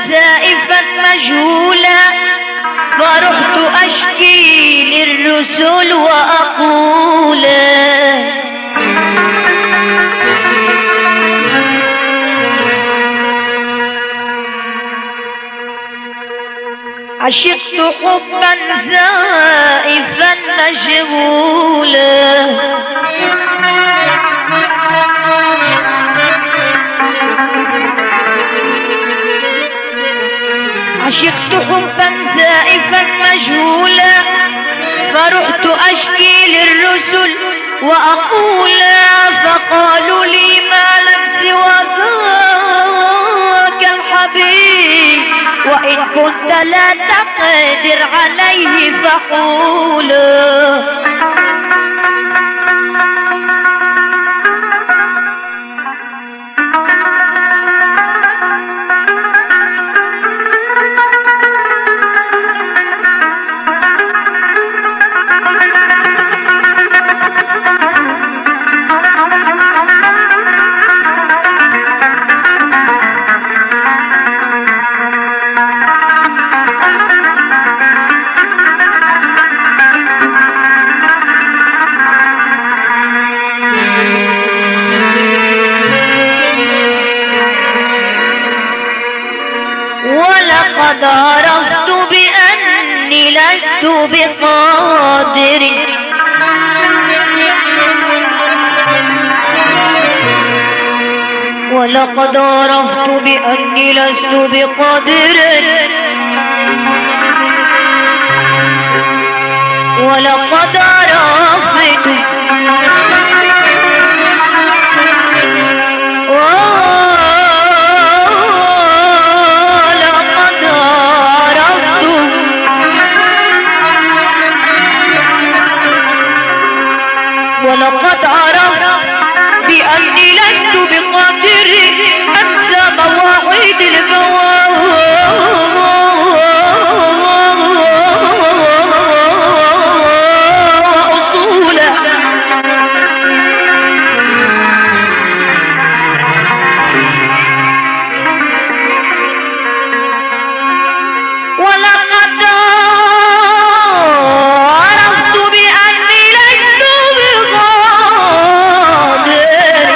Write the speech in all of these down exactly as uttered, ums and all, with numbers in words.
زائفا مجهولا، فرحت أشكي للرسل وأقول عشقت حبا زائفا مجهولا، عشقت حبا زائفا مجهولا، فرحت أشكي للرسل وأقول فقالوا لي ما لك سوى ذاك الحبيب، وإن كنت لا تقدر عليه فقول ولقد عرفت بأني لست بقادر ولقد عرفت بأني لست بقادر ولقد عرفت ولقد عرفت بأني لست بقادر أنسى مواعيد الجواب وأصوله، ولقد عرفت بأني لست بقادر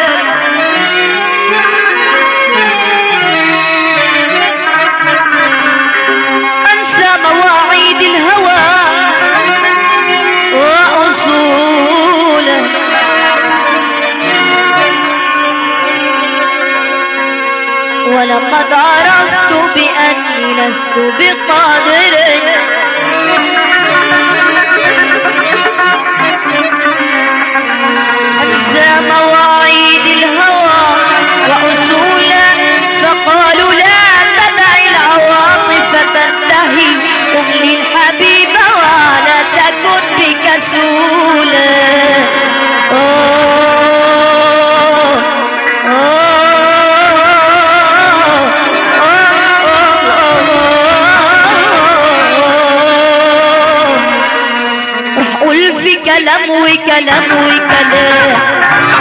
أنسى مواعيد الهوى وأصوله، ولقد عرفت بأني لست بقادر أنسى مواعيد الهوى وأصولا، فقالوا لا تدع العواطف تنتهي، تهلي الحبيب ولا تكن بكسولا. في كلام وكلام وكلام